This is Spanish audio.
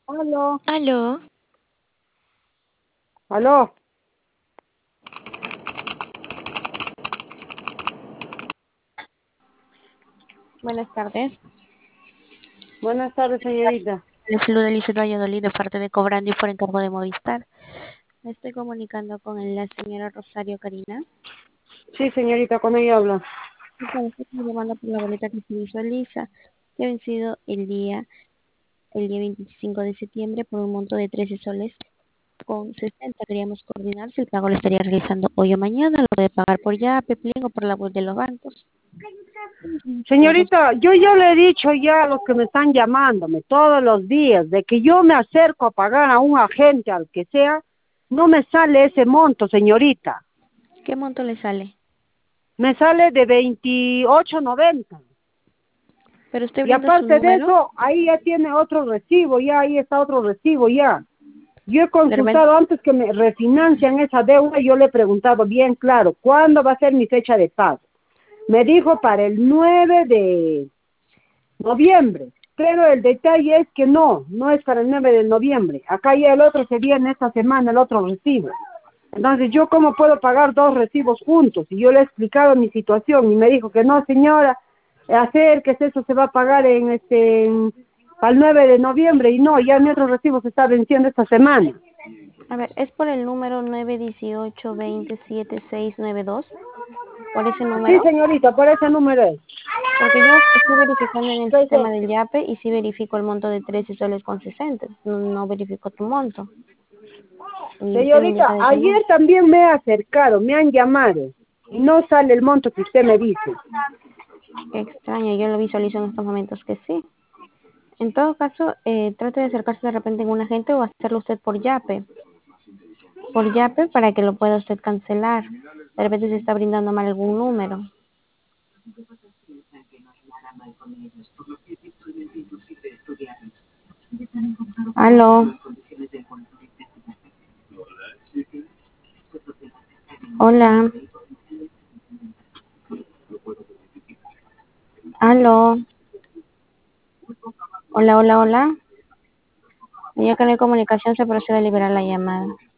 Aló, Aló, aló. buenas tardes. Buenas tardes, señorita. Les saluda Elizabeth Valladolid de parte de Cobrando y por encargo de Movistar. Me estoy comunicando con la señora Rosario Karina. Sí, señorita, con ella habla. Y para esto estoy llamando por la boleta que se visualiza, que ha vencido el día 25 de septiembre por un monto de 13 soles con 60. Queríamos coordinar si el pago lo estaría realizando hoy o mañana, lo puede pagar por Yape, Plin o por la web de los bancos. Señorita, yo ya le he dicho ya a los que me están llamándome todos los días de que yo me acerco a pagar a un agente, al que sea, no me sale ese monto, señorita. ¿Qué monto le sale? Me sale de 28.90. Pero usted Y brinda su aparte de número. eso, ahí ya tiene otro recibo, ya ahí está otro recibo ya. Yo he De repente, consultado antes que me refinancian esa deuda, yo le he preguntado bien claro, ¿cuándo va a ser mi fecha de pago? Me dijo para el 9 de noviembre, pero el detalle es que no es para el 9 de noviembre. Acá ya el otro se viene esta semana, el otro recibo. Entonces, ¿yo cómo puedo pagar dos recibos juntos? Y yo le he explicado mi situación y me dijo que no, señora, acérquese, eso se va a pagar para el 9 de noviembre. Y no, ya mi otro recibo se está venciendo esta semana. a ver, es por el número 918-207692, por ese Sí, número, señorita, por ese número es. porque yo estoy verificando en el sistema Entonces, del YAPE y sí verifico el monto de 13 soles con 60, no verifico tu monto, y usted me indica señorita, de que no. ayer también me he acercado, me han llamado y no sale el monto que usted me dice. Qué extraño, yo lo visualizo en estos momentos que sí. En todo caso, trate de acercarse de repente en un agente o hacerlo usted por YAPE para que lo pueda usted cancelar. De repente se está brindando mal algún número. Aló, hola, aló, hola, hola, hola. Ya que no hay comunicación, se procede a liberar la llamada.